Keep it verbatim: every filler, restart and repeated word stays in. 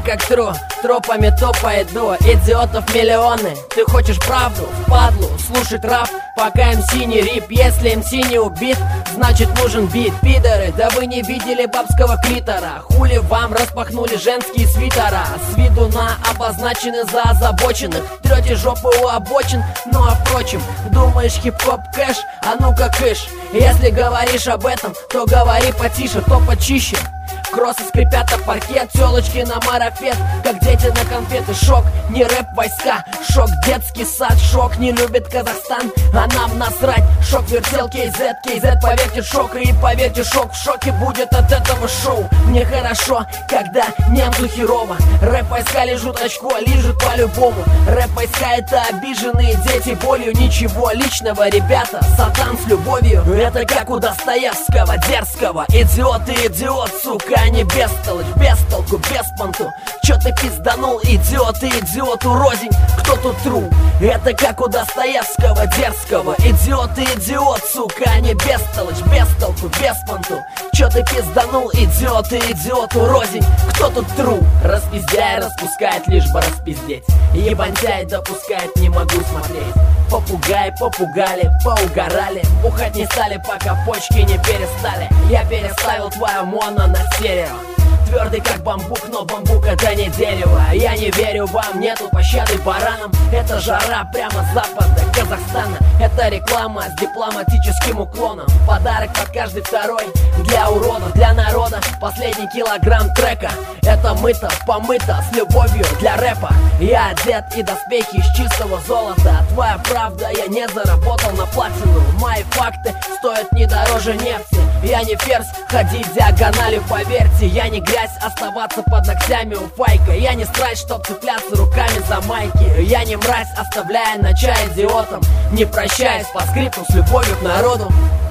как тру, тропами топает до идиотов миллионы. Ты хочешь правду, впадлу, слушать рэп, пока эм си не рип. Если эм си не убит, значит нужен бит. Пидоры, да вы не видели бабского клитора. Хули вам распахнули женские свитера. С виду на обозначены за озабоченных. Трете жопы у обочин, ну а впрочем, думаешь хип-хоп кэш, а ну-ка кыш. Если говоришь об этом, то говори потише, то почище. Кроссы скрипят о паркет, тёлочки на марафет, как дети на конфеты. Шок, не рэп войска, шок детский сад. Шок не любит Казахстан, а нам насрать. Шок вертел кей зет, кей зет поверьте шок. И поверьте, шок в шоке будет от этого шоу. Мне хорошо, когда немцу херово. Рэп войска лежут очко, лежит по-любому. Рэп войска это обиженные дети болью. Ничего личного, ребята, сатан с любовью. Это как у Достоевского, дерзкого. Идиот и идиот, сука, не бестолочь, без толку, без понту. Чё ты пизданул, идиот и идиоту рознь, кто тут тру? Это как у Достоевского, дерзкого. Идиот и идиот, сука, не бестолочь, без толку, без понту. Чё ты пизданул, идиот и идиоту рознь, кто тут тру? Распиздяй, распускает, лишь бы распиздеть. Ебантяй допускает, не могу смотреть. Попугай, попугали, поугорали. Бухать не стали, пока почки не перестали. Я переставил твое моно на стерео. Твердый как бамбук, но бамбук это не дерево. Я не верю вам, нету пощады баранам. Это жара прямо с запада Казахстана. Это реклама с дипломатическим уклоном. Подарок под каждый второй для уродов, для народа. Последний килограмм трека. Это мыто, помыто, с любовью для рэпа. Я одет и доспехи из чистого золота. Твоя правда, я не заработал на платину. Мои факты стоят не дороже нефти. Я не ферзь, ходить диагональю, поверьте. Я не грязь, оставаться под ногтями у файка. Я не страсть, чтоб цепляться руками за майки. Я не мразь, оставляя на чай идиотом. Не прощаясь по скрипту с любовью к народу.